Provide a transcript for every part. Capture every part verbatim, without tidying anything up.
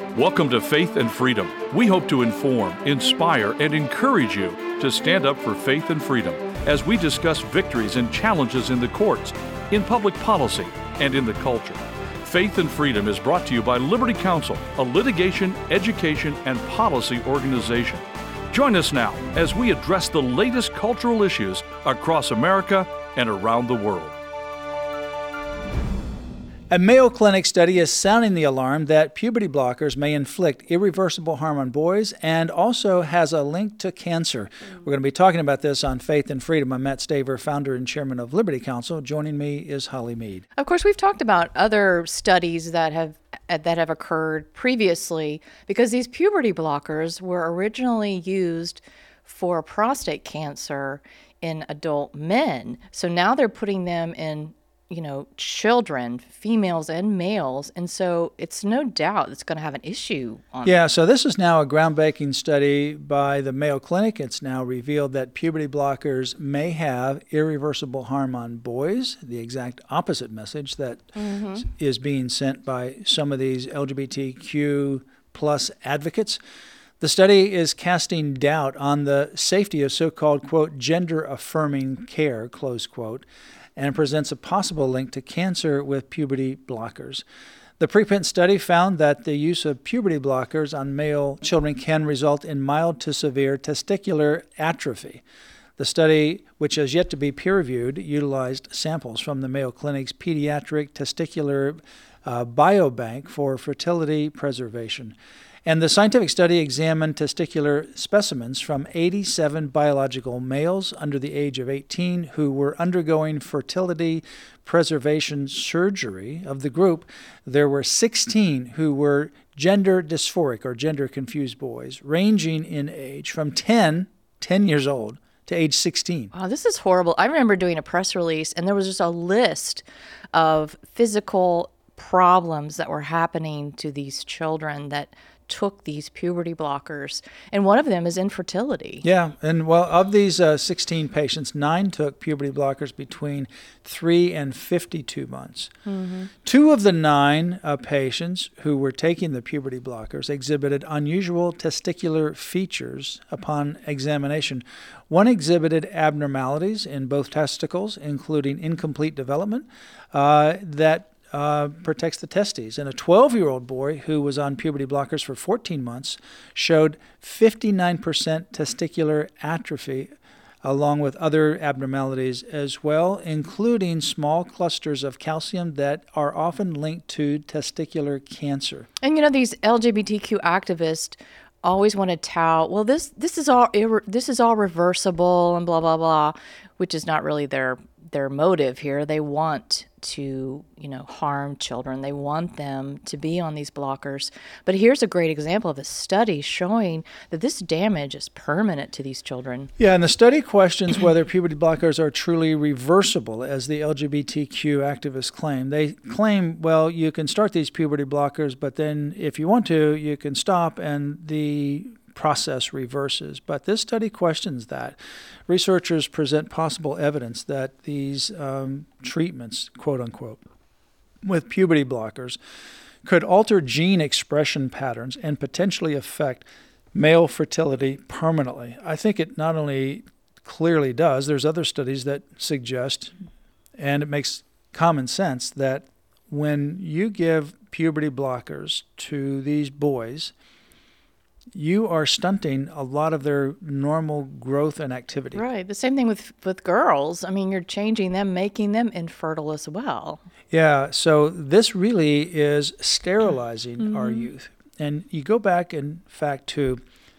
Welcome to Faith and Freedom. We hope to inform, inspire, and encourage you to stand up for faith and freedom as we discuss victories and challenges in the courts, in public policy, and in the culture. Faith and Freedom is brought to you by Liberty Counsel, a litigation, education, and policy organization. Join us now as we address the latest cultural issues across America and around the world. A Mayo Clinic study is sounding the alarm that puberty blockers may inflict irreversible harm on boys and also has a link to cancer. We're going to be talking about this on Faith and Freedom. I'm Matt Staver, founder and chairman of Liberty Counsel. Joining me is Holly Mead. Of course, we've talked about other studies that have that have occurred previously because these puberty blockers were originally used for prostate cancer in adult men. So now they're putting them in you know, children, females and males. And so it's no doubt it's going to have an issue on Yeah, so this is now a groundbreaking study by the Mayo Clinic. It's now revealed that puberty blockers may have irreversible harm on boys, the exact opposite message that mm-hmm. is being sent by some of these L G B T Q plus advocates. The study is casting doubt on the safety of so-called, quote, gender-affirming care, close quote, and presents a possible link to cancer with puberty blockers. The preprint study found that the use of puberty blockers on male children can result in mild to severe testicular atrophy. The study, which has yet to be peer-reviewed, utilized samples from the Mayo Clinic's Pediatric Testicular uh, Biobank for fertility preservation. And the scientific study examined testicular specimens from eighty-seven biological males under the age of eighteen who were undergoing fertility preservation surgery. Of the group, there were sixteen who were gender dysphoric or gender confused boys, ranging in age from ten, ten years old, to age sixteen. Wow, this is horrible. I remember doing a press release, and there was just a list of physical problems that were happening to these children that took these puberty blockers, and one of them is infertility. Yeah, and well, of these uh, sixteen patients, nine took puberty blockers between three and fifty-two months. Mm-hmm. Two of the nine uh, patients who were taking the puberty blockers exhibited unusual testicular features upon examination. One exhibited abnormalities in both testicles, including incomplete development, uh, that Uh, protects the testes. And a twelve-year-old boy who was on puberty blockers for fourteen months showed fifty-nine percent testicular atrophy, along with other abnormalities as well, including small clusters of calcium that are often linked to testicular cancer. And you know, these L G B T Q activists always want to tout, well, this this is all irre- this is all reversible and blah blah blah, which is not really their their motive here. They want to, you know, harm children. They want them to be on these blockers. But here's a great example of a study showing that this damage is permanent to these children. Yeah, and the study questions whether puberty blockers are truly reversible, as the L G B T Q activists claim. They claim, well, you can start these puberty blockers, but then if you want to, you can stop and the process reverses. But this study questions that. Researchers present possible evidence that these um, treatments, quote unquote, with puberty blockers could alter gene expression patterns and potentially affect male fertility permanently. I think it not only clearly does, there's other studies that suggest, and it makes common sense, that when you give puberty blockers to these boys, you are stunting a lot of their normal growth and activity. Right. The same thing with, with girls. I mean, you're changing them, making them infertile as well. Yeah. So this really is sterilizing mm-hmm. our youth. And you go back, in fact, to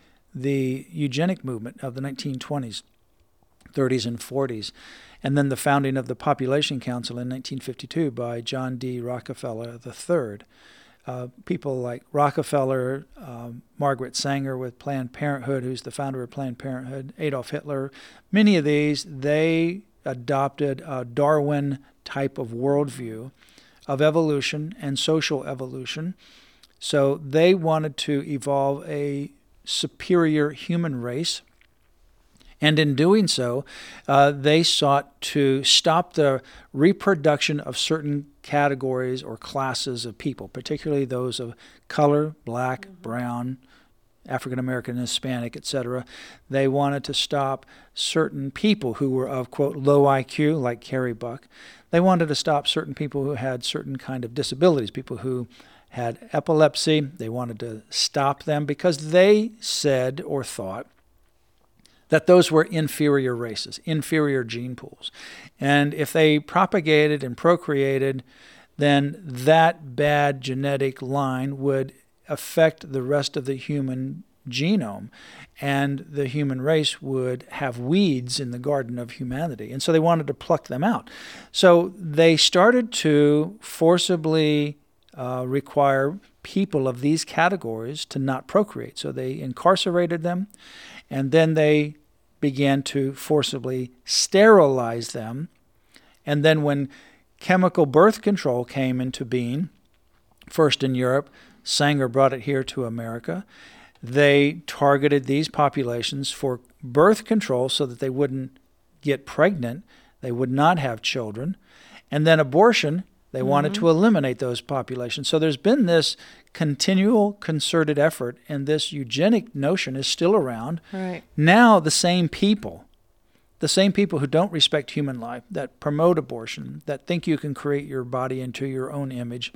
the eugenic movement of the nineteen twenties, thirties, and forties, and then the founding of the Population Council in nineteen fifty-two by John D. Rockefeller the third. Uh, people like Rockefeller, um, Margaret Sanger with Planned Parenthood, who's the founder of Planned Parenthood, Adolf Hitler, many of these, they adopted a Darwin type of worldview of evolution and social evolution. So they wanted to evolve a superior human race And in doing so, uh, they sought to stop the reproduction of certain categories or classes of people, particularly those of color, black, mm-hmm. brown, African American, Hispanic, et cetera. They wanted to stop certain people who were of, quote, low I Q, like Carrie Buck. They wanted to stop certain people who had certain kind of disabilities, people who had epilepsy. They wanted to stop them because they said or thought that those were inferior races, inferior gene pools. And if they propagated and procreated, then that bad genetic line would affect the rest of the human genome, and the human race would have weeds in the garden of humanity. And so they wanted to pluck them out. So they started to forcibly uh, require people of these categories to not procreate. So they incarcerated them, and then they began to forcibly sterilize them. And then when chemical birth control came into being, first in Europe, Sanger brought it here to America, they targeted these populations for birth control so that they wouldn't get pregnant, they would not have children. And then abortion, they mm-hmm. wanted to eliminate those populations. So there's been this continual concerted effort, and this eugenic notion is still around. Right. Now the same people, the same people who don't respect human life, that promote abortion, that think you can create your body into your own image,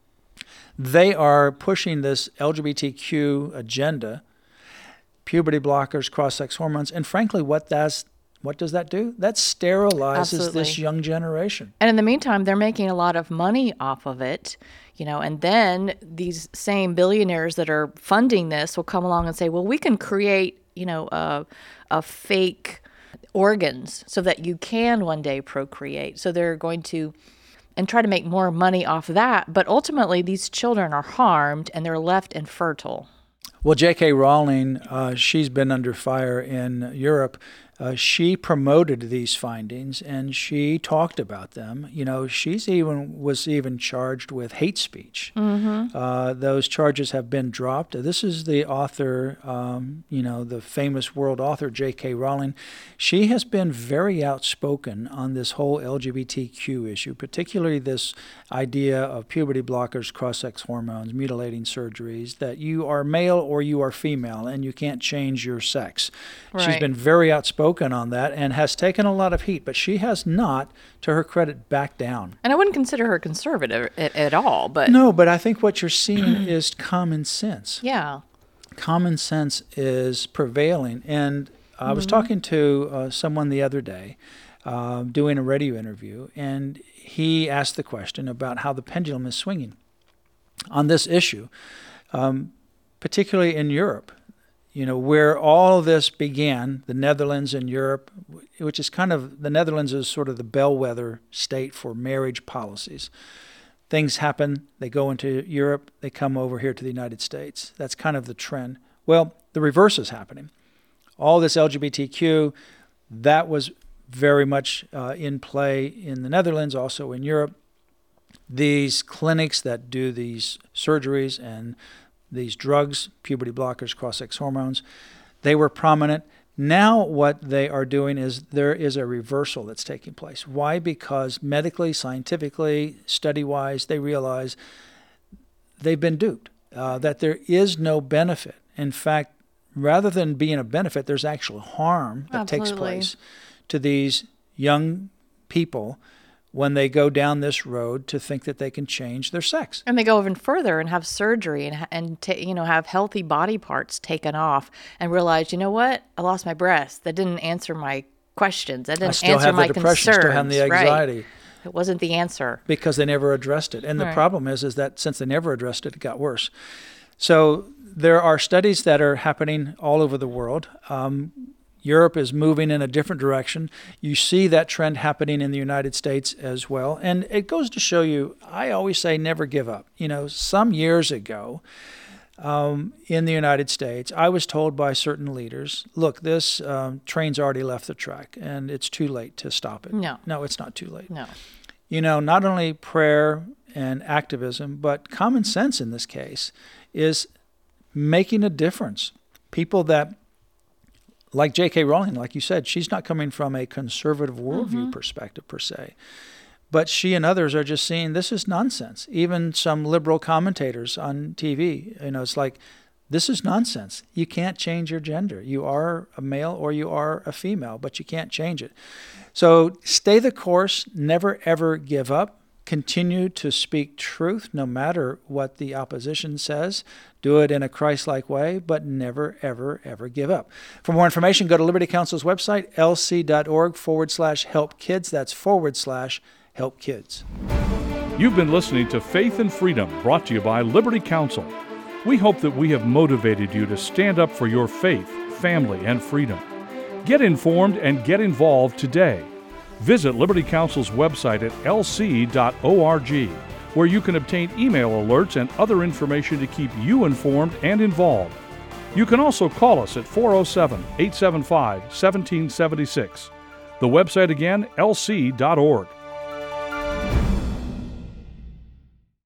they are pushing this L G B T Q agenda, puberty blockers, cross-sex hormones, and frankly, what that's What does that do? That sterilizes Absolutely. This young generation. And in the meantime, they're making a lot of money off of it, you know, and then these same billionaires that are funding this will come along and say, well, we can create, you know, a, a fake organs so that you can one day procreate. So they're going to and try to make more money off that. But ultimately, these children are harmed and they're left infertile. Well, J K. Rowling, uh, she's been under fire in Europe. Uh, she promoted these findings and she talked about them. You know, she's even was even charged with hate speech. Mm-hmm. Uh, those charges have been dropped. This is the author, um, you know, the famous world author J K. Rowling. She has been very outspoken on this whole L G B T Q issue, particularly this idea of puberty blockers, cross-sex hormones, mutilating surgeries, that you are male or you are female and you can't change your sex. Right. She's been very outspoken on that and has taken a lot of heat, but she has not, to her credit, backed down. And I wouldn't consider her conservative at, at all, but... No, but I think what you're seeing is common sense. Yeah. Common sense is prevailing. And I was mm-hmm. talking to uh, someone the other day, uh, doing a radio interview, and he asked the question about how the pendulum is swinging on this issue, um, particularly in Europe. You know, where all this began, the Netherlands and Europe, which is kind of, the Netherlands is sort of the bellwether state for marriage policies. Things happen, they go into Europe, they come over here to the United States. That's kind of the trend. Well, the reverse is happening. All this L G B T Q, that was very much uh, in play in the Netherlands, also in Europe. These clinics that do these surgeries and these drugs, puberty blockers, cross-sex hormones, they were prominent. Now what they are doing is there is a reversal that's taking place. Why? Because medically, scientifically, study-wise, they realize they've been duped, uh, that there is no benefit. In fact, rather than being a benefit, there's actual harm that Absolutely. takes place to these young people when they go down this road to think that they can change their sex. And they go even further and have surgery and, and ta- you know, have healthy body parts taken off and realize, you know what? I lost my breast. That didn't answer my questions. That didn't I still answer have my the depression, concerns. still have the anxiety. Right. It wasn't the answer. Because they never addressed it. And the Right. problem is, is that since they never addressed it, it got worse. So there are studies that are happening all over the world. Um, Europe is moving in a different direction. You see that trend happening in the United States as well. And it goes to show you, I always say never give up. You know, some years ago um, in the United States, I was told by certain leaders, look, this um, train's already left the track and it's too late to stop it. No. No, it's not too late. No. You know, not only prayer and activism, but common sense in this case is making a difference. People that like J K. Rowling, like you said, she's not coming from a conservative worldview Mm-hmm. perspective per se. But she and others are just seeing this is nonsense. Even some liberal commentators on T V, you know, it's like, this is nonsense. You can't change your gender. You are a male or you are a female, but you can't change it. So stay the course, never ever give up. Continue to speak truth no matter what the opposition says. Do it in a Christ-like way, but never, ever, ever give up. For more information, go to Liberty Counsel's website, lc.org forward slash help kids. That's forward slash help kids. You've been listening to Faith and Freedom, brought to you by Liberty Counsel. We hope that we have motivated you to stand up for your faith, family, and freedom. Get informed and get involved today. Visit Liberty Counsel's website at l c dot org, where you can obtain email alerts and other information to keep you informed and involved. You can also call us at four oh seven, eight seven five, one seven seven six. The website again, l c dot org.